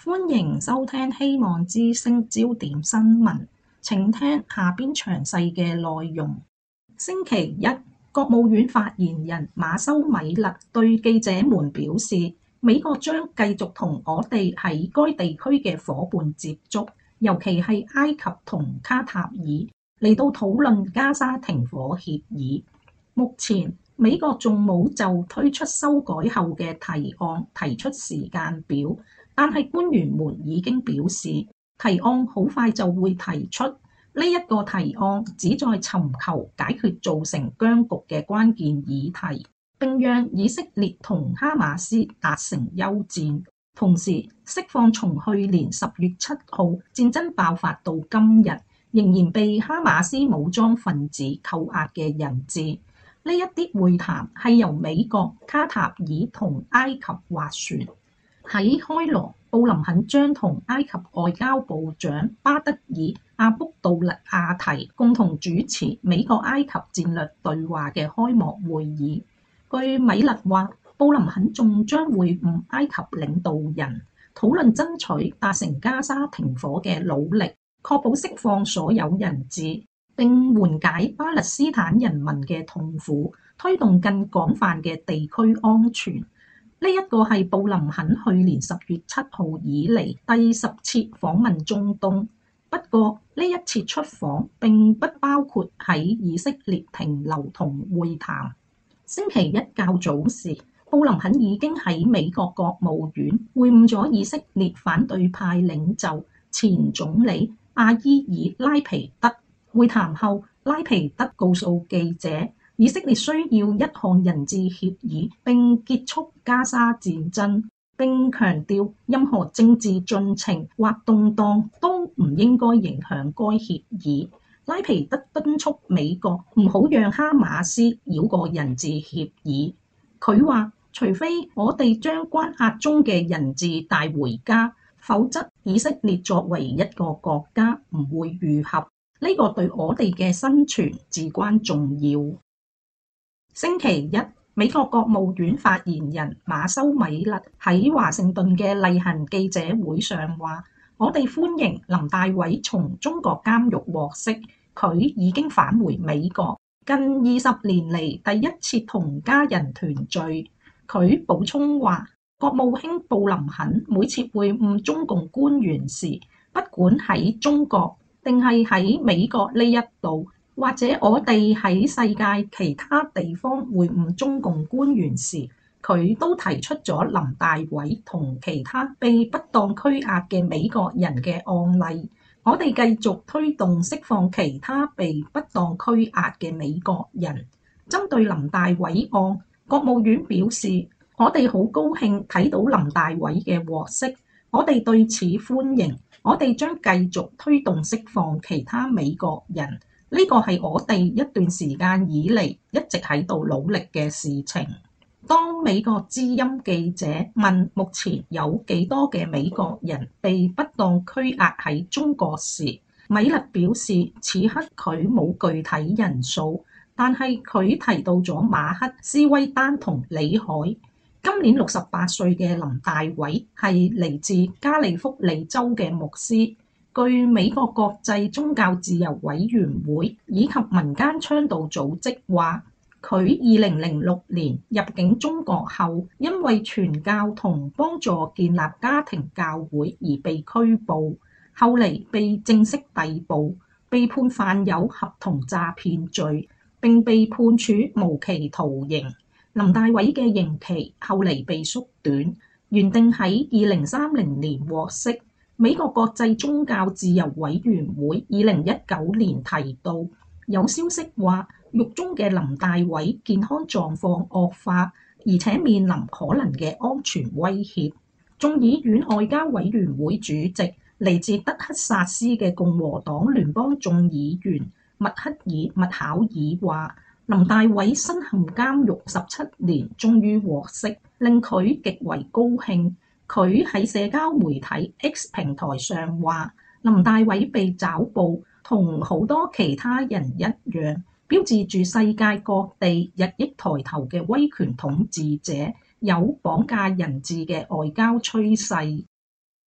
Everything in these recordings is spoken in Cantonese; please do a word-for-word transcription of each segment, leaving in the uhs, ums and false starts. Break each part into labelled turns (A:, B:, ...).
A: 歡迎收聽希望之聲焦點新聞，請聽下邊詳細嘅內容。星期一，國務院發言人馬修米勒對記者們表示，美國將繼續同我哋喺該地區嘅夥伴接觸，尤其係埃及同卡塔爾，嚟到討論加沙停火協議。目前美國仲冇就推出修改後嘅提案提出時間表，但係官員們已經表示，提案好快就會提出。呢一個提案旨在尋求解決造成僵局嘅關鍵議題，並讓以色列同哈馬斯達成休戰，同時釋放從去年十月七號戰爭爆發到今日仍然被哈馬斯武裝分子扣押嘅人質。呢一啲會談係由美國、卡塔爾同埃及斡旋。喺開羅，布林肯將同埃及外交部長巴德爾阿卜杜勒亞提共同主持美國埃及戰略對話嘅開幕會議。據米勒話，布林肯仲將會晤埃及領導人，討論爭取達成加沙停火嘅努力，確保釋放所有人質，並緩解巴勒斯坦人民嘅痛苦，推動更廣泛嘅地區安全。呢一個係布林肯去年十月七號以嚟第十次訪問中東。不過呢一次出訪並不包括喺以色列停留同會談。星期一較早時，布林肯已經喺美國國務院會晤咗以色列反對派領袖前總理阿伊爾拉皮德。會談後，拉皮德告訴記者，以色列需要一項人質協議並結束加沙戰爭，並強調任何政治進程或動盪都唔應該影響該協議。拉皮德敦促美國唔好讓哈馬斯繞過人質協議。佢話，除非我哋將關押中嘅人質帶回家，否則以色列作為一個國家唔會愈合。呢個對我哋嘅生存至關重要。星期一，美國國務院發言人馬修米勒喺華盛頓嘅例行記者會上話，我哋歡迎林大偉從中國監獄獲釋，佢已經返回美國，近二十年嚟第一次同家人團聚。佢補充話，國務卿布林肯每次會晤中共官員時，不管喺中國定係喺美國呢一度，或者我哋喺世界其他地方會晤中共官員時，佢都提出咗林大偉同其他被不當拘押嘅美國人嘅案例。我哋繼續推動釋放其他被不當拘押嘅美國人。針對林大偉案，國務院表示，我哋好高興睇到林大偉嘅獲釋，我哋對此歡迎。我哋將繼續推動釋放其他美國人，呢個係我哋一段時間以嚟一直喺度努力嘅事情。當美國之音記者問目前有幾多嘅美國人被不當拘押喺中國時，米勒表示此刻佢冇具體人數，但係佢提到咗馬克斯威丹同李海。今年六十八歲嘅林大偉係嚟自加利福尼州嘅牧師。據美國國際宗教自由委員會以及民間倡導組織話，佢二零零六年入境中國後，因為傳教同幫助建立家庭教會而被拘捕，後嚟被正式逮捕，被判犯有合同詐騙罪，並被判處無期徒刑。林大偉嘅刑期後嚟被縮短，原定喺二零三零年獲釋。美國國際宗教自由委員會二零一九年提到，有消息話獄中嘅林大偉健康狀況惡化，而且面臨可能嘅安全威脅。眾議院外交委員會主席嚟自德克薩斯嘅共和黨聯邦眾議員麥克爾麥考爾話，林大偉身陷監獄十七年，終於獲釋，令佢極為高興。佢喺社交媒體 X 平台上話，林大偉被抓捕同好多其他人一樣，標誌住世界各地日益抬頭嘅威權統治者有綁架人質嘅外交趨勢。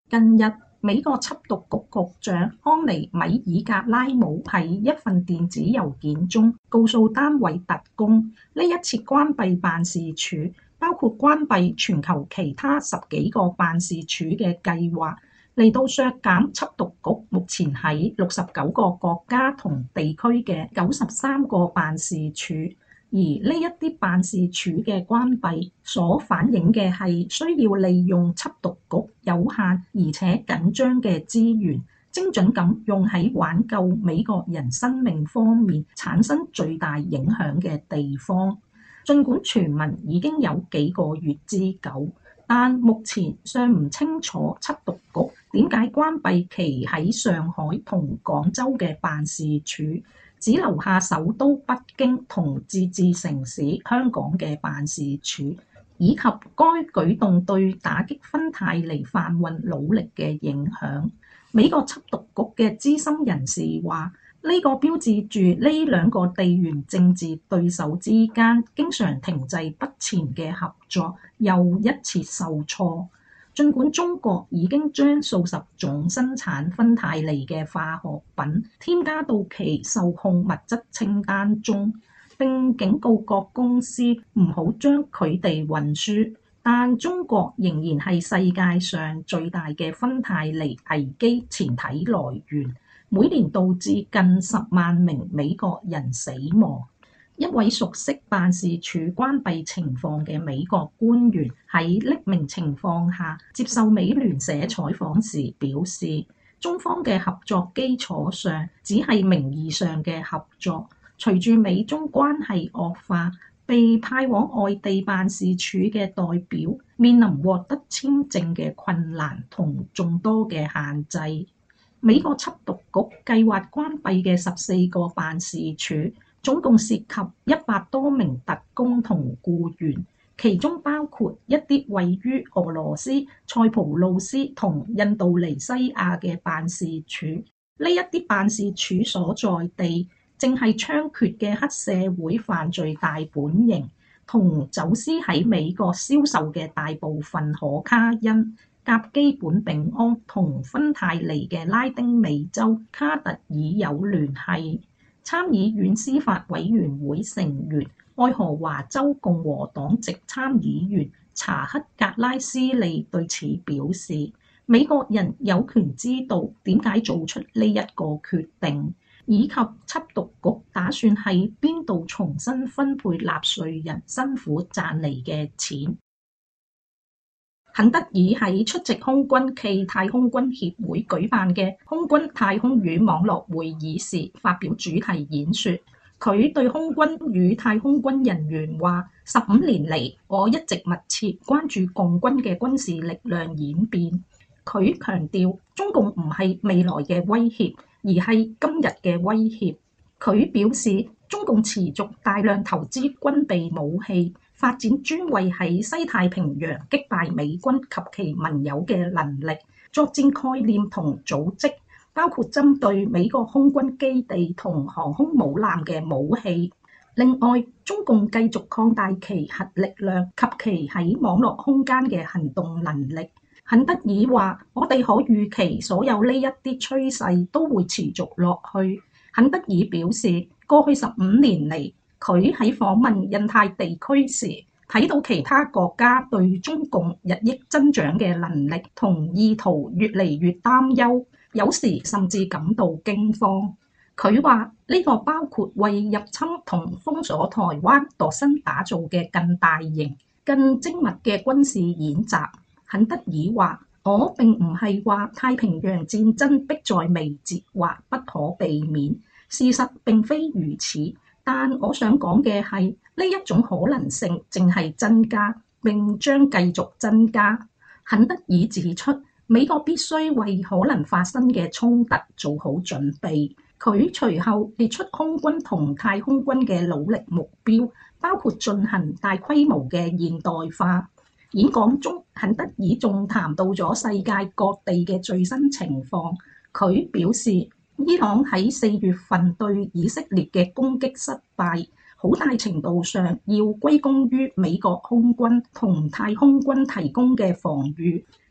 A: 近日，美國緝毒局局長康尼米爾格拉姆喺一份電子郵件中告訴單位特工，呢一次關閉辦事處包括關閉全球其他十幾個辦事處嘅計劃，嚟到削減緝毒局目前喺六十九個國家同地區嘅九十三個辦事處。而呢一啲辦事處嘅關閉所反映嘅係需要利用緝毒局有限而且緊張嘅資源，精準咁用喺挽救美國人生命方面產生最大影響嘅地方。儘管傳聞已經有幾個月之久，但目前尚唔清楚緝毒局點解關閉其喺上海同廣州嘅辦事處，只留下首都北京同自治城市香港嘅辦事處，以及該舉動對打擊芬太尼販運努力嘅影響。美國緝毒局嘅資深人士話，呢個標誌住呢兩個地緣政治對手之間經常停滯不前嘅合作又一次受挫。儘管中國已經將數十種生產芬太尼嘅化學品添加到其受控物質清單中，並警告各公司唔好將佢哋運輸，但中國仍然係世界上最大嘅芬太尼危機前體來源，每年導致近十萬名美國人死亡。一位熟悉辦事處關閉情況嘅美國官員喺匿名情況下接受美聯社採訪時表示，中方嘅合作基礎上只係名義上嘅合作，隨住美中關係惡化，被派往外地辦事處嘅代表面臨獲得簽證嘅困難同眾多嘅限制。美國緝毒局計劃關閉嘅十四個辦事處總共涉及一百多名特工同僱員，其中包括一啲位於俄羅斯、塞浦路斯同印度尼西亞嘅辦事處。呢一啲辦事處所在地正係猖獗嘅黑社會犯罪大本營，同走私喺美國銷售嘅大部分可卡因、甲基苯丙胺同芬太尼嘅拉丁美洲卡特爾有聯繫。參議院司法委員會成員、愛荷華州共和黨籍參議員查克格拉斯利對此表示，美國人有權知道點解做出呢一個決定，以及緝毒局打算喺邊度重新分配納稅人辛苦賺嚟嘅錢。肯德爾喺出席空軍暨太空軍協會舉辦嘅空軍太空與網絡會議時發表主題演說。佢對空軍與太空軍人員話：十五年嚟，我一直密切關注共軍嘅軍事力量演變。佢強調，中共唔係未來嘅威脅，而係今日嘅威脅。佢表示，中共持續大量投資軍備武器，發展專為喺西太平洋擊敗美軍及其盟友嘅能力、作戰概念同組織，包括針對美國空軍基地同航空母艦嘅武器。另外，中共繼續擴大其核力量及其喺網絡空間嘅行動能力。肯德爾話：我哋可預期所有呢一啲趨勢都會持續落去。肯德爾表示，過去十五年嚟，佢喺訪問印太地區時，睇到其他國家對中共日益增長嘅能力同意圖越嚟越擔憂，有時甚至感到驚慌。佢話呢個包括為入侵同封鎖台灣度身打造嘅更大型、更精密嘅軍事演習。肯德爾話：我並唔係話太平洋戰爭迫在眉睫或不可避免，事實並非如此。但我想講嘅係呢一種可能性正係增加，並將繼續增加。肯德爾指出，美國必須為可能發生嘅衝突做好準備。佢隨後列出空軍同太空軍嘅努力目標，包括進行大規模嘅現代化。演講中，肯德爾仲談到咗世界各地嘅最新情況。佢表示，伊朗喺四月份對以色列嘅攻擊失敗，好大程度上要歸功於美國空軍同太空軍提供嘅防禦。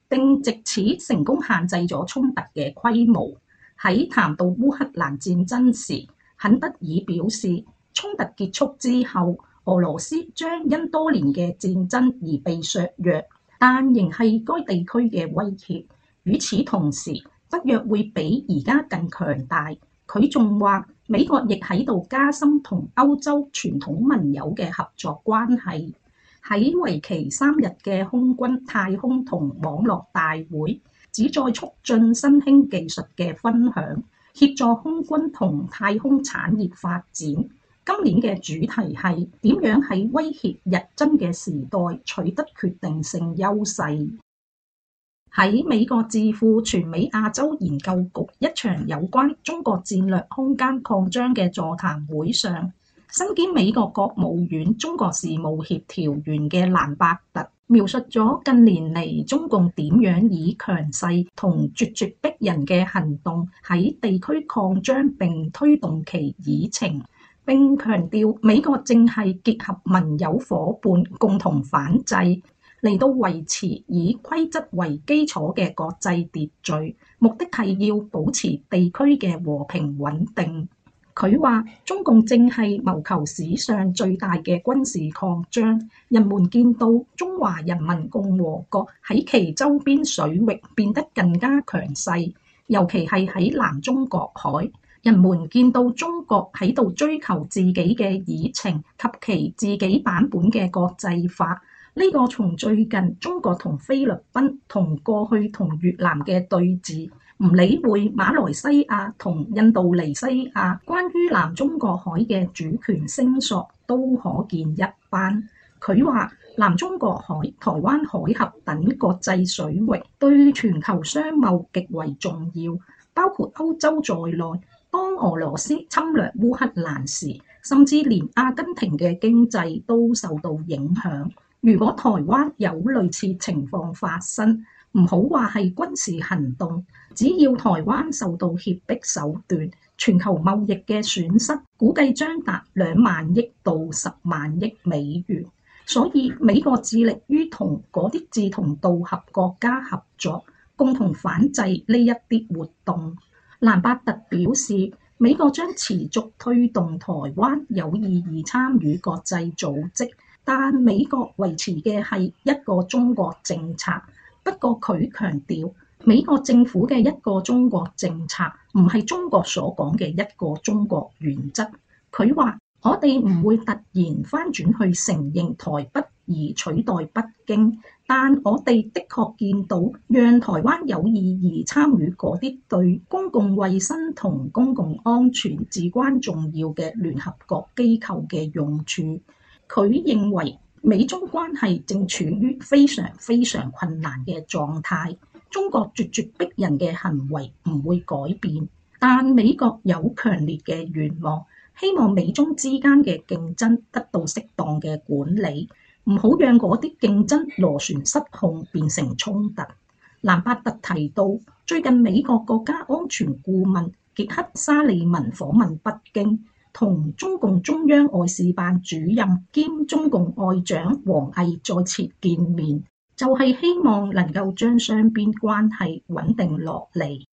A: 並藉此成功限制咗衝突嘅規模。喺談到烏克蘭戰爭時，肯德爾表示，衝突結束之後，俄羅斯將因多年嘅戰爭而被削弱，但仍係該地區嘅威脅。與此同時，北約會比而家更強大。佢仲話，美國亦喺度加深同歐洲傳統盟友嘅合作關係。喺為期三日嘅空軍太空同網絡大會，旨在促進新興技術嘅分享，協助空軍同太空產業發展。今年嘅主題係點樣喺威脅日增嘅時代取得決定性優勢。喺美國智庫全美亞洲研究局一場有關中國戰略空間擴張嘅座談會上，身兼美國國務院中國事務協調員嘅蘭伯特描述咗近年嚟中共點樣以強勢同咄咄逼人嘅行動喺地區擴張並推動其議程，並強調美國正係結合盟友夥伴共同反制，嚟到維持以規則為基礎嘅國際秩序，目的係要保持地區嘅和平穩定。佢話中共正係謀求史上最大嘅軍事擴張，人們見到中華人民共和國喺其周邊水域變得更加強勢，尤其係喺南中國海，人們見到中國喺度追求自己嘅議程及其自己版本嘅國際化。呢個從最近中國同菲律賓同過去同越南嘅對峙，唔理會馬來西亞同印度尼西亞關於南中國海嘅主權聲索都可見一斑。佢話南中國海、台灣海峽等國際水域對全球商貿極為重要，包括歐洲在內。當俄羅斯侵略烏克蘭時，甚至連阿根廷嘅經濟都受到影響。如果台灣有類似情況發生，唔好話係軍事行動，只要台灣受到脅迫手段，全球貿易嘅損失估計將達兩萬億到十萬億美元。所以美國致力於同嗰啲志同道合國家合作，共同反制呢一啲活動。蘭伯特表示，美國將持續推動台灣有意義參與國際組織，但美國維持嘅係一個中國政策。不過佢強調，美國政府嘅一個中國政策唔係中國所講嘅一個中國原則。佢話：我哋唔會突然翻轉去承認台北而取代北京，但我哋的確見到讓台灣有意義參與嗰啲對公共衛生同公共安全至關重要嘅聯合國機構嘅用處。佢認為美中關係正處於非常非常困難嘅狀態，中國咄咄逼人嘅行為唔會改變，但美國有強烈嘅願望，希望美中之間嘅競爭得到適當嘅管理，唔好讓嗰啲競爭螺旋失控變成衝突。蘭伯特提到，最近美國國家安全顧問傑克沙利文訪問北京，同中共中央外事辦主任兼中共外長王毅再次見面，就係希望能夠將雙邊關係穩定落嚟。